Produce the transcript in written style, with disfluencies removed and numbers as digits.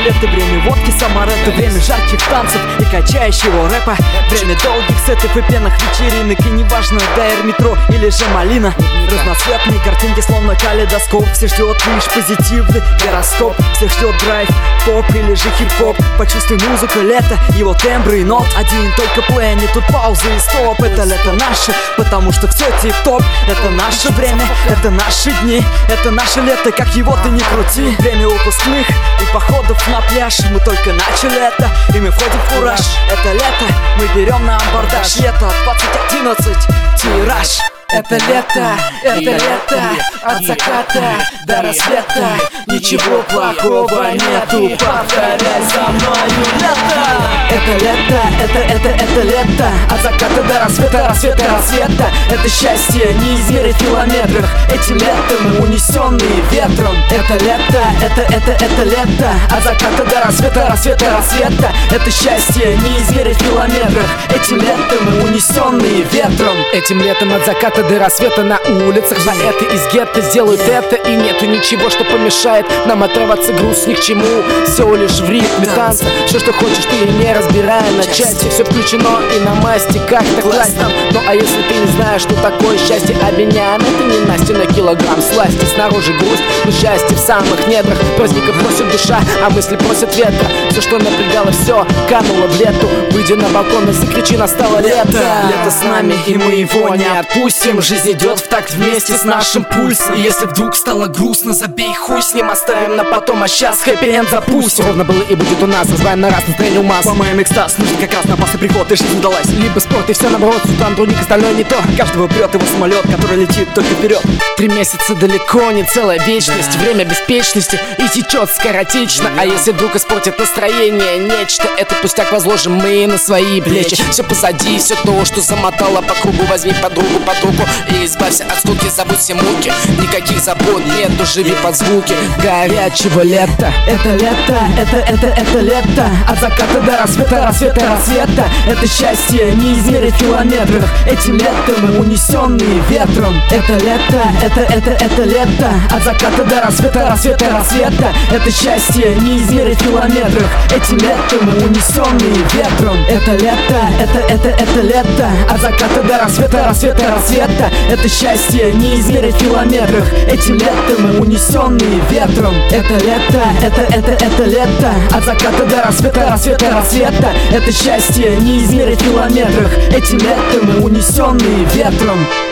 туалеты, время водки, самареты, время жарких танцев и качающего рэпа, время долгих сетов и пенных вечеринок. И неважно, ДР, метро или же малина, разноцветные картинки, словно калейдоскоп. Все ждет лишь позитивный гороскоп, все ждет драйв, поп или же хип-хоп. Почувствуй музыку, лето, его тембры и нот. Один только плей, не тут паузы и стоп. Это лето наше, потому что все тип-топ. Это наше время, это наши дни, это наше лето, как его ты не крути. Время выпускных и походов на пляж. Мы только начали это, и мы входим в кураж. Это лето, мы берем на абордаж. Лето 2011, тираж. Это лето, от заката до рассвета. Ничего плохого нету, повторяй за мною лето. Это лето, от заката до рассвета. Это счастье не измерить в километрах, этим летом унесенные ветром. Это лето, от заката до рассвета. Это счастье не измерить в километрах, этим летом унесенные ветром. Этим летом от заката до рассвета на улицах поэты из гетто сделают это, и нету ничего, что помешает нам отрываться, груз ни к чему. Все лишь в ритме танца, все, что хочешь, ты не разбирая на части. Все включено и на масти, как-то классно. Ну а если ты не знаешь, что такое счастье, обвиняем, это не Настя на килограмм сласти. Снаружи грусть, но счастье в самых недрах. Праздника просит душа, а мысли просят ветра. Все, что напрягало, все кануло в лету. Выйди на балкон и закричи, настало лето. Лето с нами, и мы его не отпустим. Жизнь идет в такт вместе с нашим пульсом. И если вдруг стало грустно, забей хуй с ним, оставим на потом, а сейчас хэппи-энд запустим. Ровно было и будет у нас, разбавим на раз настроение масс. По-моему, экстаз нужен как раз на опасный приход, и жизнь удалась. Либо спорт и все наоборот, сутан, других остальное не то. Каждого прет его самолет, который летит только вперед. 3 месяца далеко, не целая вечность, время беспечности и течет скоротечно. А если вдруг испортит настроение нечто, это пустяк, возложим мы на свои плечи. Все позади, все то, что замотало по кругу. Возьми подругу под руку и избавься от скуки, забудь все муки. Никаких забот нету, живи под звуки горячего лета. Это лето, от заката до рассвета. Это счастье не измерить в километрах, этим летом унесенные ветром. Это лето, от заката до рассвета. Это счастье не измерить в километрах, этим летом унесенные ветром. Это лето, от заката до рассвета. Это счастье не измерить в километрах, этим летом унесенные ветром. Это лето, от заката до рассвета. Это счастье не измерить в километрах, этим летом унесенные ветром.